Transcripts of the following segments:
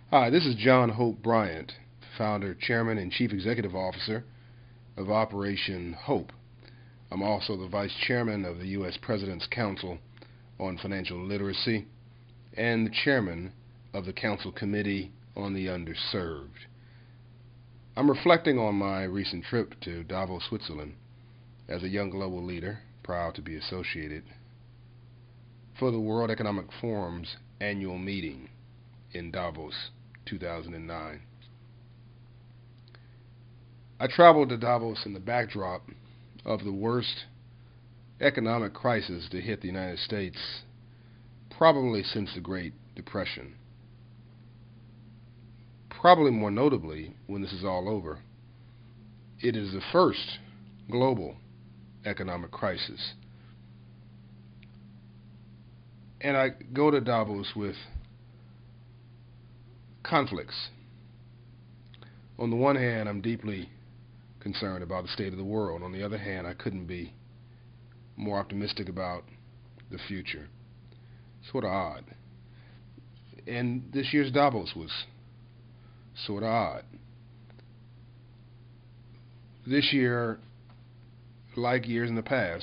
Hi, this is John Hope Bryant, founder, chairman, and chief executive officer of Operation Hope. I'm also the vice chairman of the U.S. President's Council on Financial Literacy and the chairman of the Council Committee on the Underserved. I'm reflecting on my recent trip to Davos, Switzerland, as a young global leader, proud to be associated, for the World Economic Forum's annual meeting in Davos 2009. I traveled to Davos in the backdrop of the worst economic crisis to hit the United States probably since the Great Depression. Probably more notably, when this is all over, it is the first global economic crisis. And I go to Davos with conflicts. On the one hand, I'm deeply concerned about the state of the world. On the other hand, I couldn't be more optimistic about the future. Sort of odd. And this year's Davos was sort of odd. This year, like years in the past,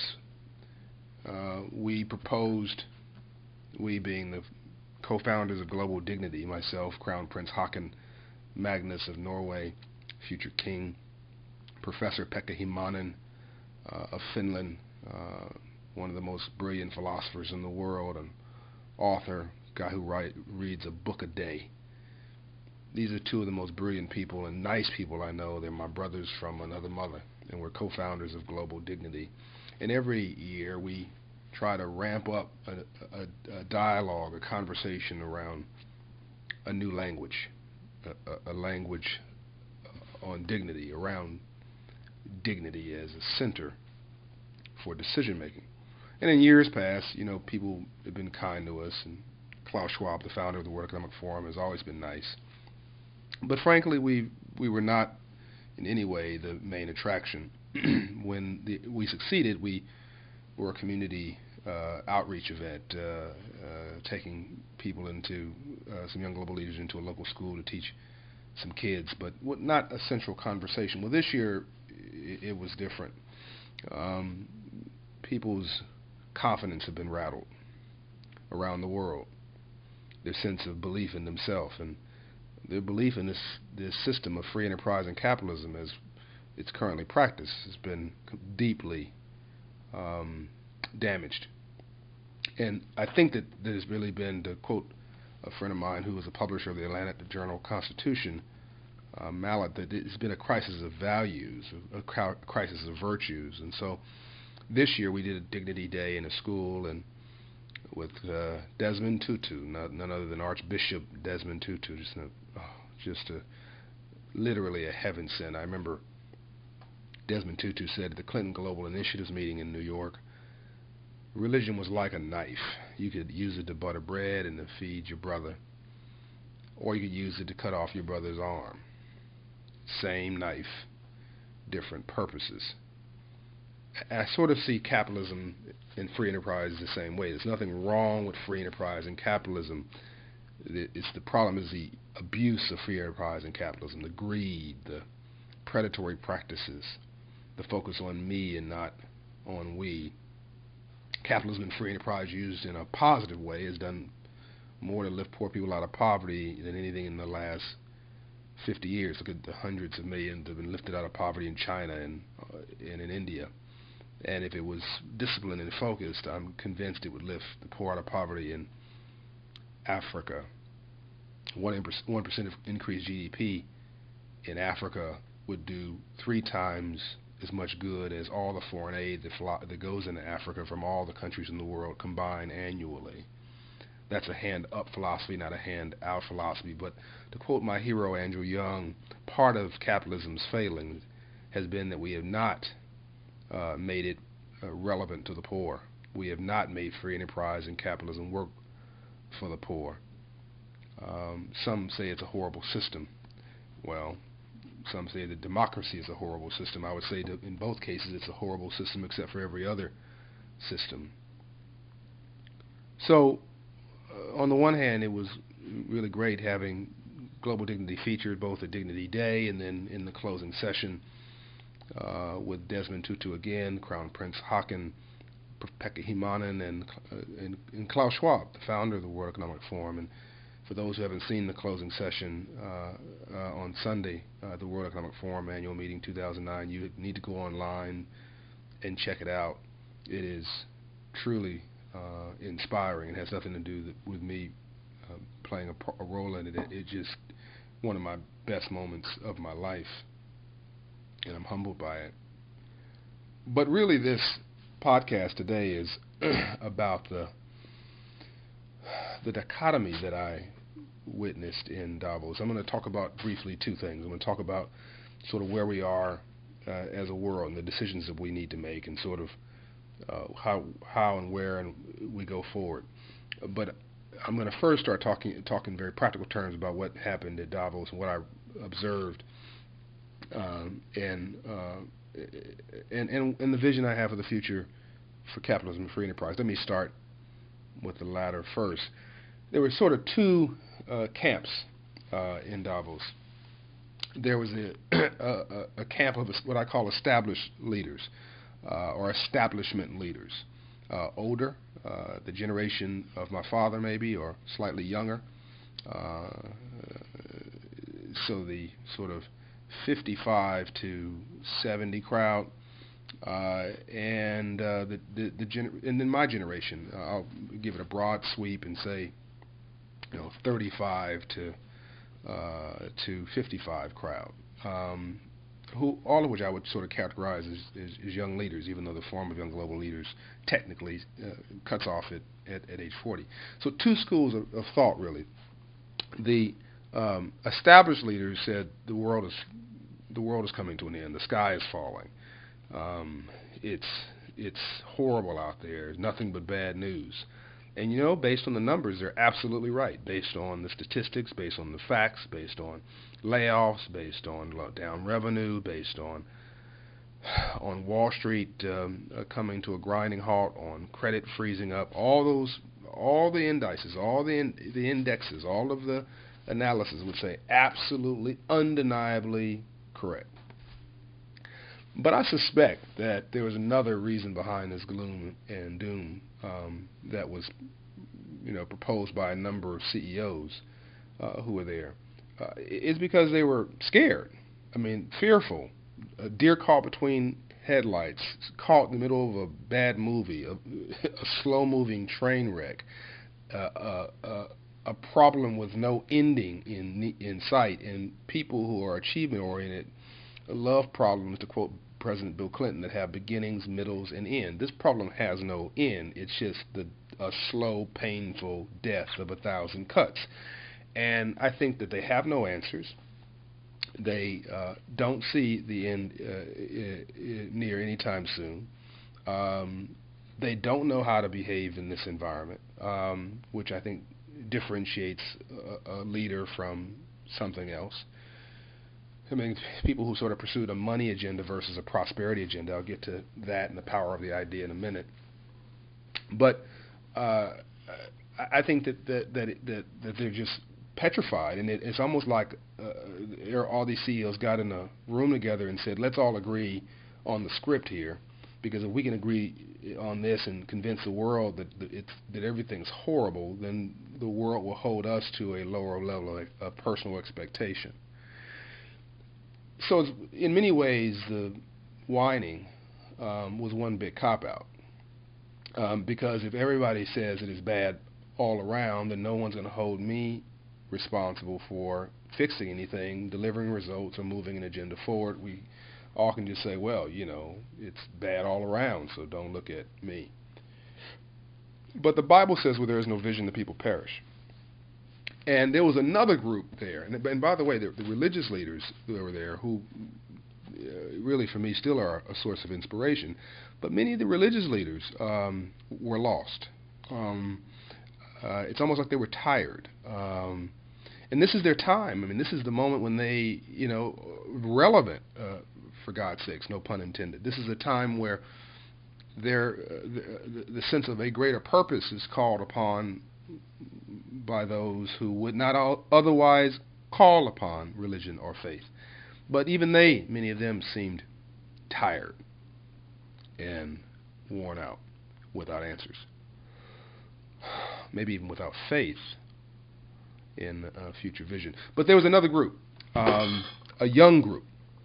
we proposed, we being the co-founders of Global Dignity, myself, Crown Prince Haakon Magnus of Norway, future king, Professor Pekka Himanen of Finland, one of the most brilliant philosophers in the world, an author, guy who reads a book a day. These are two of the most brilliant people and nice people I know. They're my brothers from another mother, and we're co-founders of Global Dignity. And every year we try to ramp up a dialogue, a conversation around a new language, a language on dignity, around dignity as a center for decision making. And in years past, people have been kind to us, and Klaus Schwab, the founder of the World Economic Forum, has always been nice. But frankly, we were not in any way the main attraction. When we succeeded, we were a community outreach event, taking people into some young global leaders into a local school to teach some kids, but not a central conversation. Well, this year it was different. People's confidence had been rattled around the world, their sense of belief in themselves, and their belief in this system of free enterprise and capitalism as it's currently practiced has been deeply damaged. And I think that there's really been, to quote a friend of mine who was a publisher of the Atlanta Journal-Constitution, Mallet, that it's been a crisis of values, a crisis of virtues. And so this year we did a Dignity Day in a school, and with Desmond Tutu, none other than Archbishop Desmond Tutu, just literally a heaven sent. I remember Desmond Tutu said at the Clinton Global Initiatives meeting in New York, religion was like a knife. You could use it to butter bread and to feed your brother, or you could use it to cut off your brother's arm. Same knife, different purposes. I sort of see capitalism and free enterprise the same way. There's nothing wrong with free enterprise and capitalism. The problem is the abuse of free enterprise and capitalism, the greed, the predatory practices, the focus on me and not on we. Capitalism and free enterprise used in a positive way has done more to lift poor people out of poverty than anything in the last 50 years. Look at the hundreds of millions that have been lifted out of poverty in China and in India. And if it was disciplined and focused, I'm convinced it would lift the poor out of poverty in Africa. 1% of increased GDP in Africa would do 3 times as much good as all the foreign aid that goes into Africa from all the countries in the world combined annually. That's a hand-up philosophy, not a hand-out philosophy. But to quote my hero, Andrew Young, part of capitalism's failing has been that we have not made it relevant to the poor. We have not made free enterprise and capitalism work for the poor. Some say it's a horrible system. Well, some say that democracy is a horrible system. I would say that in both cases it's a horrible system except for every other system. So, on the one hand, it was really great having Global Dignity featured both at Dignity Day and then in the closing session with Desmond Tutu again, Crown Prince Haakon, Pekka Himanen, and Klaus Schwab, the founder of the World Economic Forum. And for those who haven't seen the closing session on Sunday, the World Economic Forum Annual Meeting 2009, you need to go online and check it out. It is truly inspiring. It has nothing to do with me playing a role in it. It's just one of my best moments of my life, and I'm humbled by it. But really, this podcast today is about the dichotomy that I witnessed in Davos. I'm going to talk about briefly two things. I'm going to talk about sort of where we are as a world and the decisions that we need to make, and sort of how and where and we go forward. But I'm going to first start talking in very practical terms about what happened at Davos and what I observed, and the vision I have for the future for capitalism and free enterprise. Let me start with the latter first. There were sort of two camps in Davos. There was a camp of what I call established leaders, or establishment leaders, older, the generation of my father maybe, or slightly younger. So the sort of 55 to 70 crowd, and then my generation. I'll give it a broad sweep and say, 35 to 55 crowd, who all of which I would sort of characterize as young leaders, even though the Forum of Young Global Leaders technically cuts off at age 40. So two schools of thought, really. The established leaders said the world is coming to an end. The sky is falling. It's horrible out there. Nothing but bad news. And based on the numbers, they're absolutely right. Based on the statistics, based on the facts, based on layoffs, based on down revenue, based on Wall Street coming to a grinding halt, on credit freezing up, all the indices, all the indexes, all of the analysis would say absolutely, undeniably correct. But I suspect that there was another reason behind this gloom and doom that was, proposed by a number of CEOs who were there. It's because they were scared. Fearful. A deer caught between headlights, caught in the middle of a bad movie, a slow-moving train wreck, a problem with no ending in sight, and people who are achievement-oriented love problems, to quote President Bill Clinton, that have beginnings, middles, and end. This problem has no end. It's just a slow, painful death of 1,000 cuts. And I think that they have no answers. They don't see the end near anytime soon. They don't know how to behave in this environment, which I think differentiates a leader from something else. People who sort of pursued a money agenda versus a prosperity agenda. I'll get to that and the power of the idea in a minute. But I think that they're just petrified, and it's almost like all these CEOs got in a room together and said, let's all agree on the script here, because if we can agree on this and convince the world that everything's horrible, then the world will hold us to a lower level of personal expectation. So in many ways, the whining was one big cop-out, because if everybody says it is bad all around, then no one's going to hold me responsible for fixing anything, delivering results, or moving an agenda forward. We all can just say, well, it's bad all around, so don't look at me. But the Bible says where there is no vision, the people perish. And there was another group there, and by the way, the religious leaders who were there, who really for me still are a source of inspiration, but many of the religious leaders were lost. It's almost like they were tired. And this is their time. This is the moment when they, relevant, for God's sakes, no pun intended. This is a time where the sense of a greater purpose is called upon by those who would not otherwise call upon religion or faith. But even they, many of them, seemed tired and worn out without answers, maybe even without faith in future vision. But there was another group, a young group,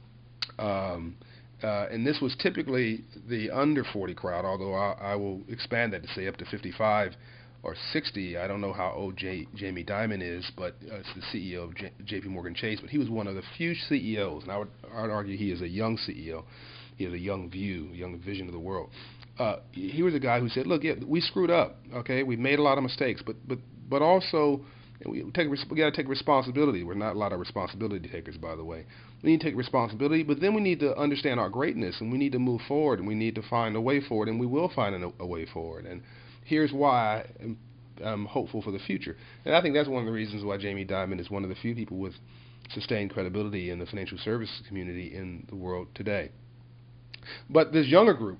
and this was typically the under 40 crowd, although I will expand that to say up to 55 or 60. I don't know how old Jamie Dimon is, but it's the CEO of J.P. Morgan Chase. But he was one of the few CEOs, and I would argue he is a young CEO. He has a young view, young vision of the world. He was a guy who said, "Look, yeah, we screwed up. Okay, we've made a lot of mistakes, but also we got to take responsibility. We're not a lot of responsibility takers, by the way. We need to take responsibility, but then we need to understand our greatness, and we need to move forward, and we need to find a way forward, and we will find a way forward. And here's why I'm hopeful for the future." And I think that's one of the reasons why Jamie Dimon is one of the few people with sustained credibility in the financial services community in the world today. But this younger group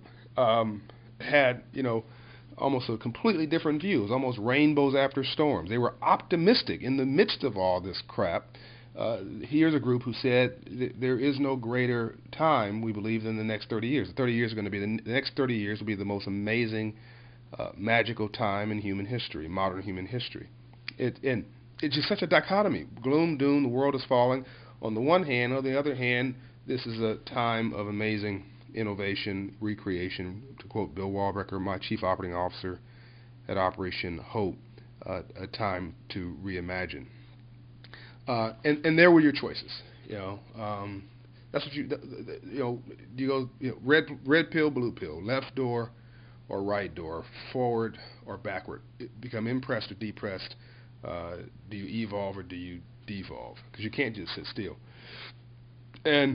had, almost a completely different view. It was almost rainbows after storms. They were optimistic in the midst of all this crap. Here's a group who said there is no greater time, we believe, than the next 30 years. The 30 years are going to be the next 30 years will be the most amazing, magical time in human history, modern human history. And it's just such a dichotomy. Gloom, doom, the world is falling. On the one hand, on the other hand, this is a time of amazing innovation, recreation. To quote Bill Wallbrecher, my chief operating officer at Operation Hope, a time to reimagine. And there were your choices. That's what do you go red pill, blue pill, left door or right door, forward or backward? Become impressed or depressed? Do you evolve or do you devolve? Because you can't just sit still. And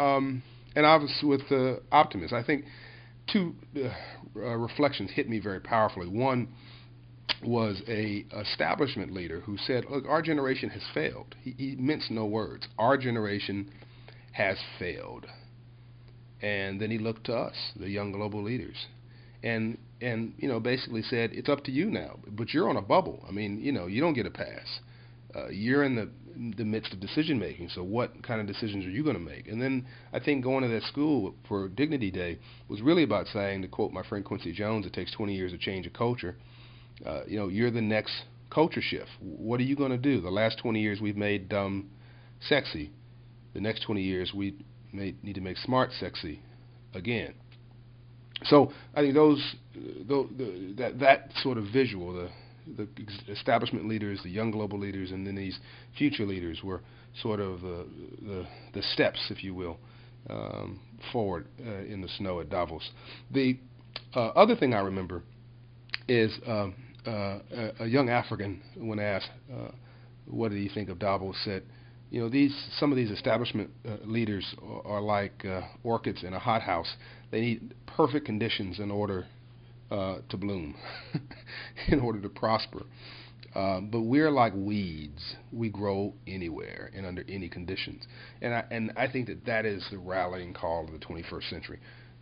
I was with the optimist. I think two reflections hit me very powerfully. One was a establishment leader who said, "Look, our generation has failed." He minced no words. Our generation has failed. And then he looked to us, the young global leaders, and basically said, "It's up to you now, but you're on a bubble. I mean, you don't get a pass. You're in the midst of decision making. So what kind of decisions are you going to make?" And then I think going to that school for Dignity Day was really about saying, to quote my friend Quincy Jones, "It takes 20 years to change a culture." You're the next culture shift. What are you going to do? The last 20 years we've made dumb sexy. The next 20 years we need to make smart sexy again. So I think that sort of visual, the establishment leaders, the young global leaders, and then these future leaders were sort of the steps, if you will, forward in the snow at Davos. The other thing I remember is a young African, when asked what did he think of Davos, said, some of these establishment leaders are like orchids in a hothouse. They need perfect conditions in order to bloom, in order to prosper. But we're like weeds. We grow anywhere and under any conditions. And I think that is the rallying call of the 21st century.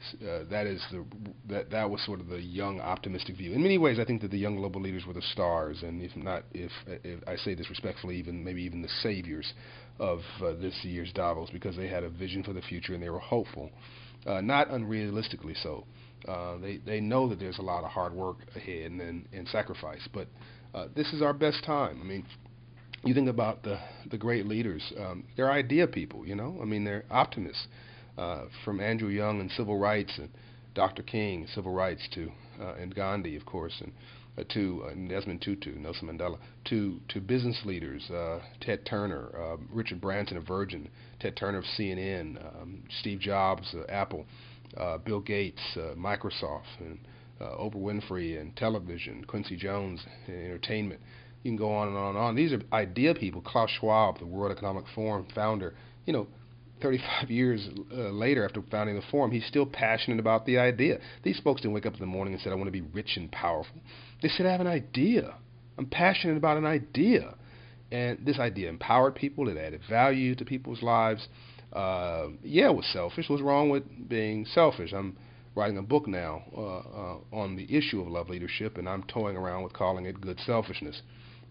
That was sort of the young optimistic view. In many ways, I think that the young global leaders were the stars, and if I say this respectfully, maybe even the saviors of this year's Davos, because they had a vision for the future and they were hopeful, not unrealistically so. They know that there's a lot of hard work ahead and sacrifice, but this is our best time. I mean, you think about the great leaders, they're idea people, they're optimists. From Andrew Young and civil rights, and Dr. King, civil rights, to and Gandhi, of course, and to Desmond Tutu, Nelson Mandela, to business leaders, Ted Turner, Richard Branson of Virgin, Ted Turner of CNN, Steve Jobs, Apple, Bill Gates, Microsoft, and Oprah Winfrey and television, Quincy Jones and entertainment. You can go on and on and on. These are idea people. Klaus Schwab, the World Economic Forum founder, 35 years later after founding the forum, he's still passionate about the idea. These folks didn't wake up in the morning and said, "I want to be rich and powerful." They said, "I have an idea. I'm passionate about an idea." And this idea empowered people. It added value to people's lives. It was selfish. What's wrong with being selfish? I'm writing a book now on the issue of love leadership, and I'm toying around with calling it good selfishness.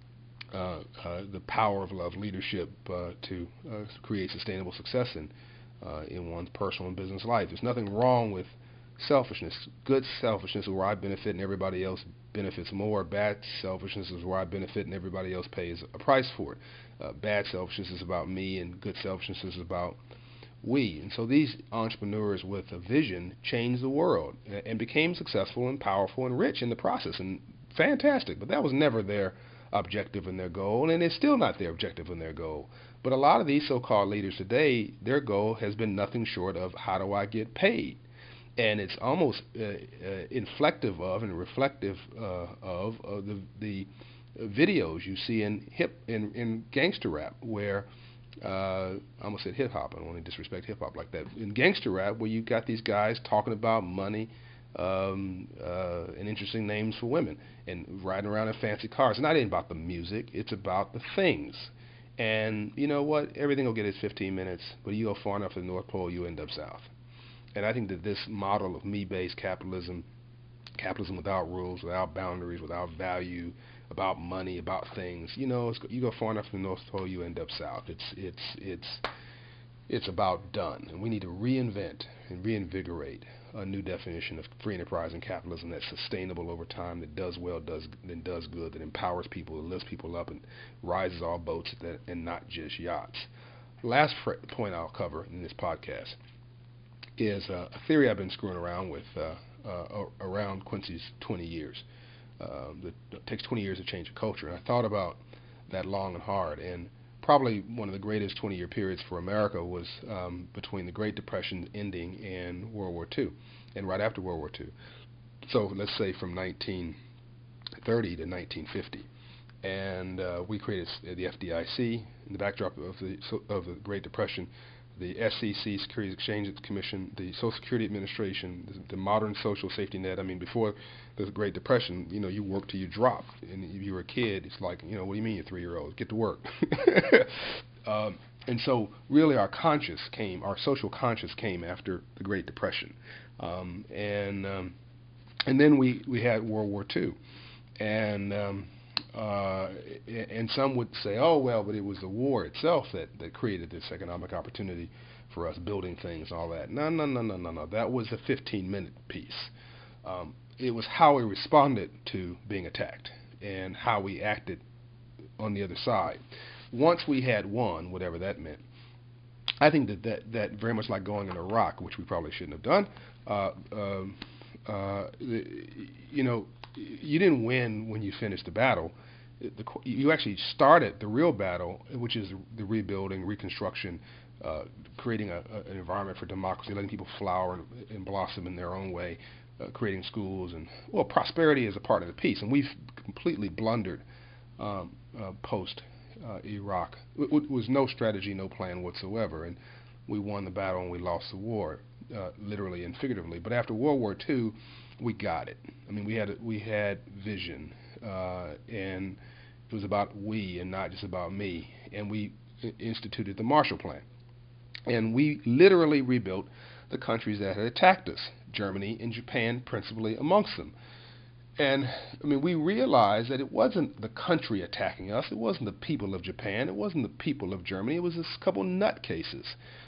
the power of love leadership to create sustainable success in one's personal and business life. There's nothing wrong with selfishness. Good selfishness is where I benefit and everybody else benefits more. Bad selfishness is where I benefit and everybody else pays a price for it. Bad selfishness is about me, and good selfishness is about we. And so these entrepreneurs with a vision changed the world and became successful and powerful and rich in the process. And fantastic, but that was never their objective and their goal, and it's still not their objective and their goal. But a lot of these so-called leaders today, their goal has been nothing short of how do I get paid? And it's almost inflective of and reflective of the videos you see in gangster rap, where I almost said hip hop. I don't want to disrespect hip hop like that. In gangster rap, where you got these guys talking about money and interesting names for women and riding around in fancy cars. It's not even about the music; it's about the things. And you know what? Everything will get its 15 minutes, but you go far enough to the North Pole, you end up south. And I think that this model of me-based capitalism, capitalism without rules, without boundaries, without value, about money, about things, you go far enough to the North Pole, you end up south. It's about done, and we need to reinvent and reinvigorate a new definition of free enterprise and capitalism that's sustainable over time, that does well, does good, that empowers people, that lifts people up, and rises all boats, and not just yachts. Last point I'll cover in this podcast is a theory I've been screwing around with around Quincy's 20 years. It takes 20 years to change a culture, and I thought about that long and hard. And probably one of the greatest 20-year periods for America was between the Great Depression ending and World War II, and right after World War II. So let's say from 1930 to 1950. And we created the FDIC in the backdrop of the Great Depression, the SEC, Securities Exchange Commission, the Social Security Administration, the modern social safety net. I mean, before the Great Depression, you worked till you dropped. And if you were a kid, it's like, what do you mean you're 3-year-old? Get to work. And so really our social conscience came after the Great Depression. And then we had World War II. And some would say, oh, well, but it was the war itself that created this economic opportunity for us, building things and all that. No. That was a 15-minute piece. It was how we responded to being attacked and how we acted on the other side. Once we had won, whatever that meant, I think that very much like going in Iraq, which we probably shouldn't have done, you didn't win when you finished the battle. You actually started the real battle, which is the rebuilding, reconstruction, creating an environment for democracy, letting people flower and blossom in their own way, creating schools, and prosperity is a part of the peace. And we've completely blundered post Iraq. It was no strategy, no plan whatsoever, and we won the battle and we lost the war, literally and figuratively. But after World War II, we got it. I mean, we had vision, and it was about we and not just about me. And we instituted the Marshall Plan, and we literally rebuilt the countries that had attacked us, Germany and Japan principally amongst them. And I mean, we realized that it wasn't the country attacking us, it wasn't the people of Japan, it wasn't the people of Germany, it was this couple nutcases.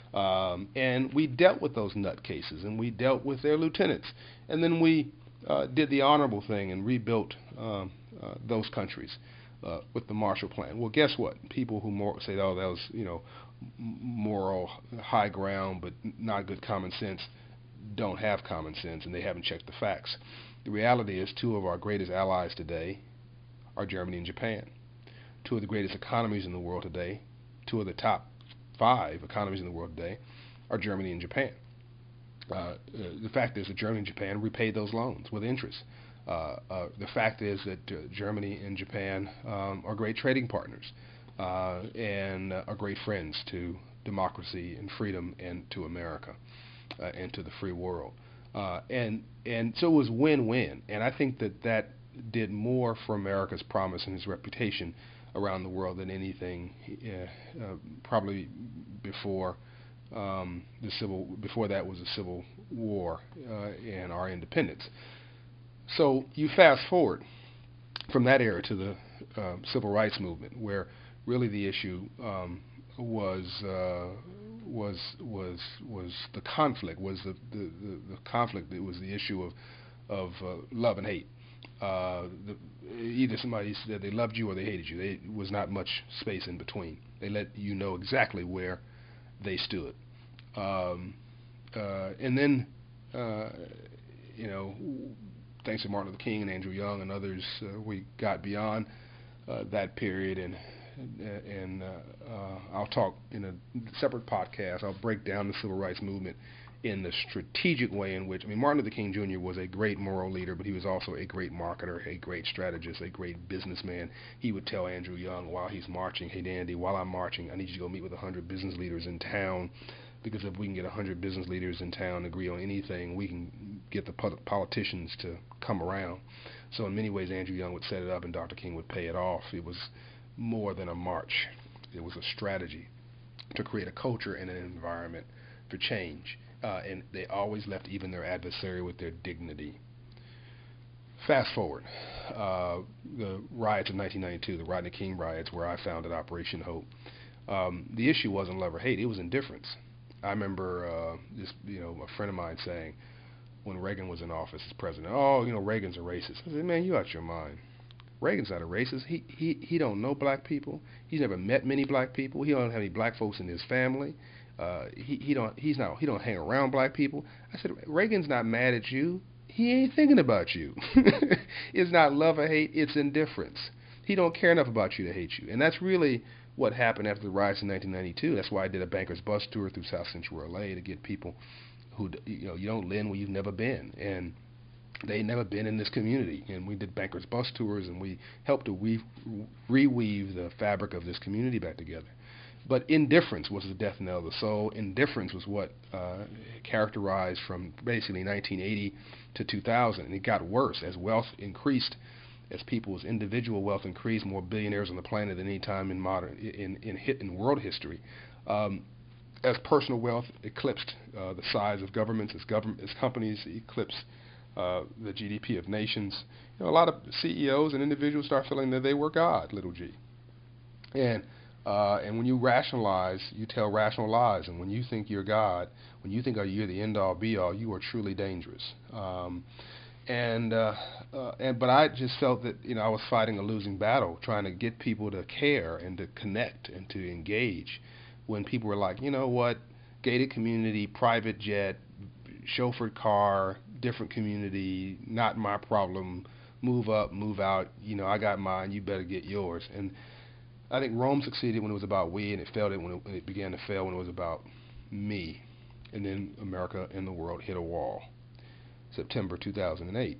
And we dealt with those nutcases, and we dealt with their lieutenants. And then we did the honorable thing and rebuilt those countries with the Marshall Plan. Well, guess what? People who say, oh, that was, moral high ground, but not good common sense, don't have common sense, and they haven't checked the facts. The reality is two of our greatest allies today are Germany and Japan. Two of the greatest economies in the world today, two of the top 5 economies in the world today, are Germany and Japan. The fact is that Germany and Japan repaid those loans with interest. The fact is that Germany and Japan are great trading partners and are great friends to democracy and freedom and to America and to the free world. And so it was win-win. And I think that did more for America's promise and its reputation around the world than anything probably before before that was a civil war and our independence. So you fast forward from that era to civil rights movement, where really the issue was the conflict, was the conflict. It was the issue of love and hate. Either somebody said they loved you or they hated you. There was not much space in between. They let you know exactly where they stood. And then, you know, thanks to Martin Luther King and Andrew Young and others, we got beyond that period. And I'll talk in a separate podcast. I'll break down the civil rights movement in the strategic way in which, I mean, Martin Luther King Jr. was a great moral leader, but he was also a great marketer, a great strategist, a great businessman. He would tell Andrew Young while he's marching, hey, Dandy, while I'm marching, I need you to go meet with 100 business leaders in town, because if we can get 100 business leaders in town to agree on anything, we can get the politicians to come around. So in many ways, Andrew Young would set it up and Dr. King would pay it off. It was more than a march. It was a strategy to create a culture and an environment for change. And they always left even their adversary with their dignity. Fast forward, the riots of 1992, the Rodney King riots, where I founded Operation Hope. The issue wasn't love or hate; it was indifference. I remember a friend of mine saying, when Reagan was in office as president, "Oh, Reagan's a racist." I said, "Man, you out your mind. Reagan's not a racist. He don't know black people. He's never met many black people. He don't have any black folks in his family. He don't hang around black people." I said, "Reagan's not mad at you. He ain't thinking about you." It's not love or hate, it's indifference. He don't care enough about you to hate you. And that's really what happened after the riots in 1992. That's why I did a banker's bus tour through South Central LA, to get people who, you don't live where you've never been, and they never been in this community. And we did banker's bus tours, and we helped to reweave the fabric of this community back together. But indifference was the death knell of the soul. Indifference was what characterized from basically 1980 to 2000, and it got worse as wealth increased, as people's individual wealth increased. More billionaires on the planet than any time in world history. As personal wealth eclipsed the size of governments, as companies eclipsed the GDP of nations, a lot of CEOs and individuals start feeling that they were God, little g. And when you rationalize, you tell rational lies. And when you think you're God, when you think you're the end-all, be-all, you are truly dangerous. But I just felt that I was fighting a losing battle, trying to get people to care and to connect and to engage. When people were like, you know what, gated community, private jet, chauffeured car, different community, not my problem. Move up, move out. I got mine. You better get yours. And I think Rome succeeded when it was about we, and it failed when it began to fail when it was about me. And then America and the world hit a wall. September 2008.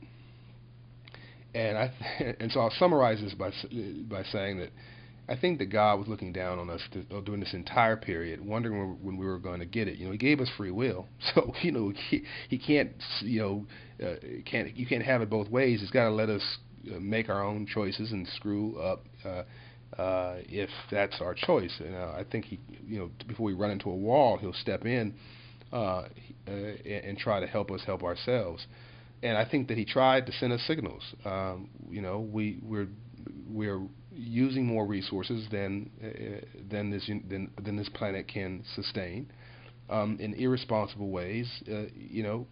And so I'll summarize this by saying that I think that God was looking down on us during this entire period, wondering when we were going to get it. He gave us free will, so he can't you can't have it both ways. He's got to let us make our own choices and screw up if that's our choice. And I think he, before we run into a wall, he'll step in and try to help us help ourselves. And I think that he tried to send us signals. We're using more resources than this planet can sustain in irresponsible ways. The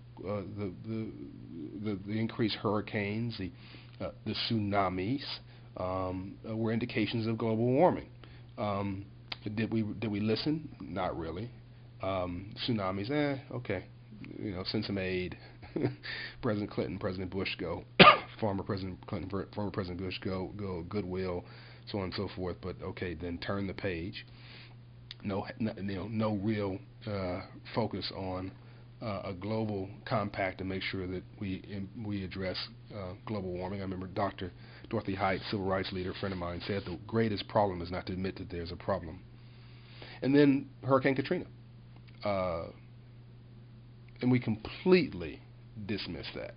increased hurricanes, the tsunamis were indications of global warming. Did we listen? Not really. Tsunamis, okay. Send some aid. President Clinton, President Bush go. Former President Clinton, former President Bush go. Goodwill, so on and so forth. But okay, then turn the page. No real focus on a global compact to make sure that we address global warming. I remember Dr. Dorothy Height, civil rights leader, friend of mine, said the greatest problem is not to admit that there's a problem. And then Hurricane Katrina. And we completely dismissed that.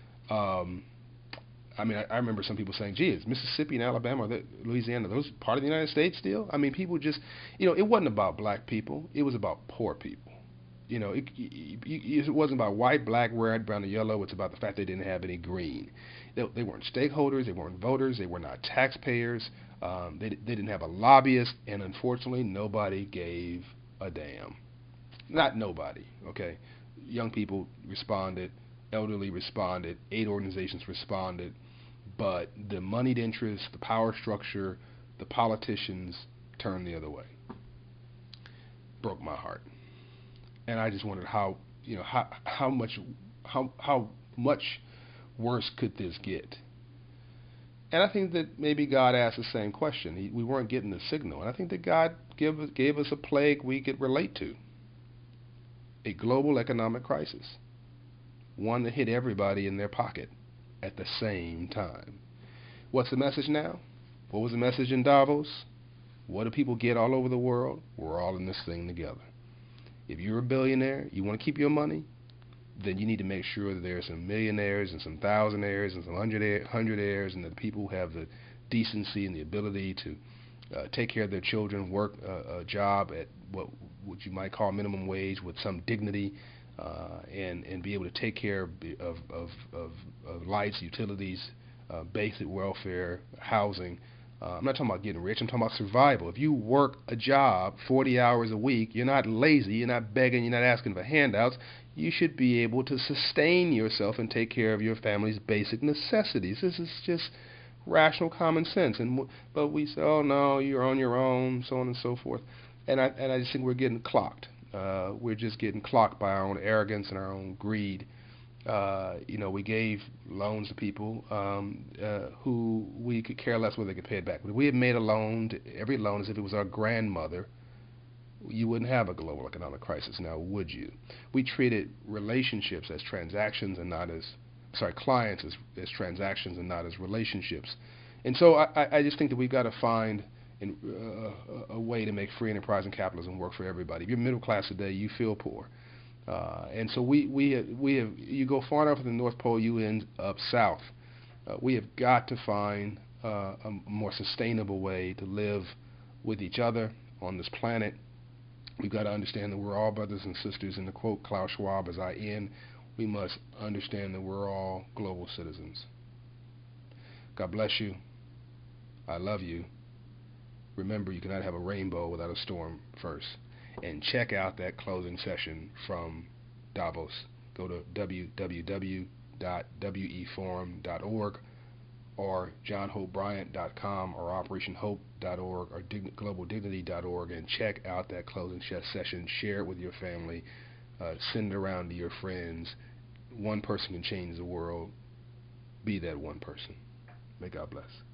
I remember some people saying, gee, is Mississippi and Alabama, Louisiana, those part of the United States still? People just, it wasn't about black people. It was about poor people. it wasn't about white, black, red, brown, or yellow. It's about the fact they didn't have any green. They weren't stakeholders. They weren't voters. They were not taxpayers. They didn't have a lobbyist, and unfortunately, nobody gave a damn. Not nobody. Okay, young people responded, elderly responded, aid organizations responded, but the moneyed interests, the power structure, the politicians turned the other way. Broke my heart, and I just wondered how much worse could this get? And I think that maybe God asked the same question. We weren't getting the signal, and I think that God gave us a plague we could relate to: a global economic crisis, one that hit everybody in their pocket at the same time. What's the message now? What was the message in Davos? What do people get all over the world? We're all in this thing together. If you're a billionaire, you want to keep your money, then you need to make sure that there are some millionaires and some thousandaires and some hundredaires, and that people have the decency and the ability to take care of their children, work a job at what you might call minimum wage with some dignity, and be able to take care of lights, utilities, basic welfare, housing. I'm not talking about getting rich. I'm talking about survival. If you work a job 40 hours a week, you're not lazy, you're not begging, you're not asking for handouts. You should be able to sustain yourself and take care of your family's basic necessities. This is just rational common sense. But we say, oh no, you're on your own, so on and so forth. And I just think we're getting clocked. We're just getting clocked by our own arrogance and our own greed. We gave loans to people who we could care less whether they could pay it back. But if we had made a loan, every loan, as if it was our grandmother, you wouldn't have a global economic crisis now, would you? We treated relationships as transactions and not as, clients as transactions and not as relationships. And so I just think that we've got to find a way to make free enterprise and capitalism work for everybody. If you're middle class today, you feel poor. And so we have, you go far enough to the North Pole, you end up south. We have got to find a more sustainable way to live with each other on this planet. We've got to understand that we're all brothers and sisters, and to quote Klaus Schwab as I end, we must understand that we're all global citizens. God bless you. I love you. Remember, you cannot have a rainbow without a storm first. And check out that closing session from Davos. Go to www.weforum.org or johnhopebryant.com or operationhope.org or globaldignity.org and check out that closing session. Share it with your family. Send it around to your friends. One person can change the world. Be that one person. May God bless.